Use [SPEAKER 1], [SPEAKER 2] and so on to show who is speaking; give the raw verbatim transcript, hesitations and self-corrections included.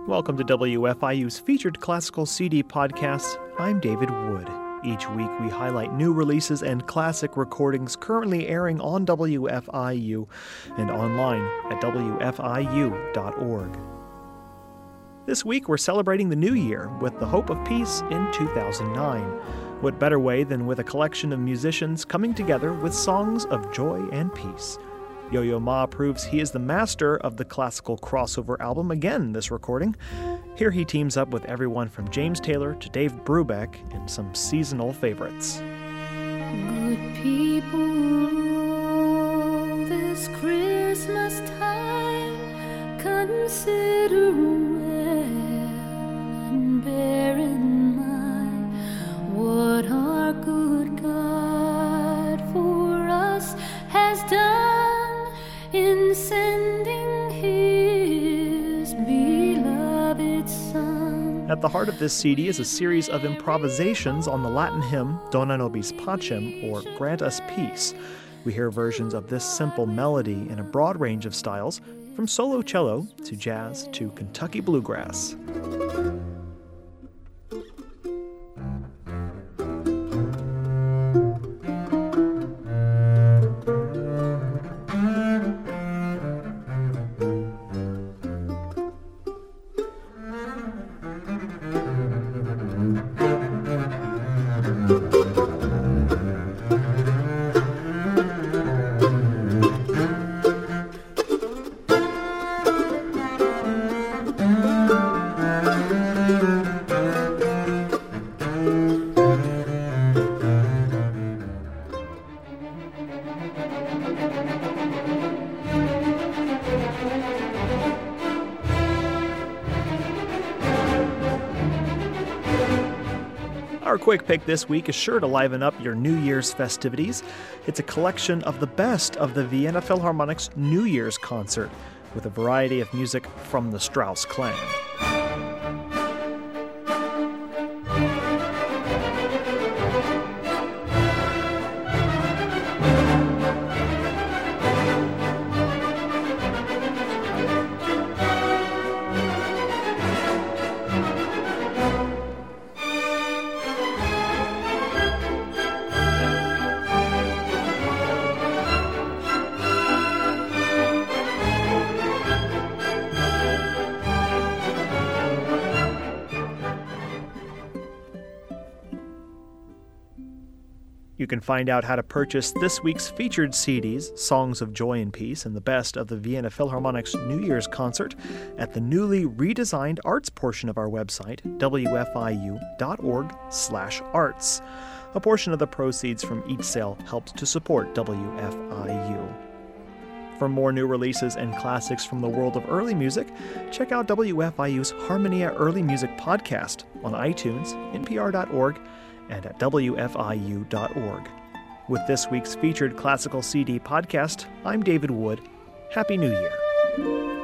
[SPEAKER 1] Welcome to W F I U's featured classical C D podcast. I'm David Wood. Each week we highlight new releases and classic recordings currently airing on W F I U and online at W F I U dot org. This week we're celebrating the new year with the hope of peace in two thousand nine. What better way than with a collection of musicians coming together with songs of joy and peace? Yo-Yo Ma proves he is the master of the classical crossover album again this recording. Here he teams up with everyone from James Taylor to Dave Brubeck in some seasonal favorites.
[SPEAKER 2] Good people, this Christmas time, consider well and bear in mind what our good God for us has done in sending his beloved Son.
[SPEAKER 1] At the heart of this C D is a series of improvisations on the Latin hymn Dona Nobis Pacem, or Grant Us Peace. We hear versions of this simple melody in a broad range of styles, from solo cello to jazz to Kentucky bluegrass. Our quick pick this week is sure to liven up your New Year's festivities. It's a collection of the best of the Vienna Philharmonic's New Year's concert, with a variety of music from the Strauss clan. You can find out how to purchase this week's featured C Ds, Songs of Joy and Peace, and the best of the Vienna Philharmonic's New Year's concert at the newly redesigned arts portion of our website, W F I U dot org slash arts. A portion of the proceeds from each sale helps to support W F I U. For more new releases and classics from the world of early music, check out W F I U's Harmonia Early Music podcast on iTunes, N P R dot org, and at W F I U dot org. With this week's featured classical C D podcast, I'm David Wood. Happy New Year.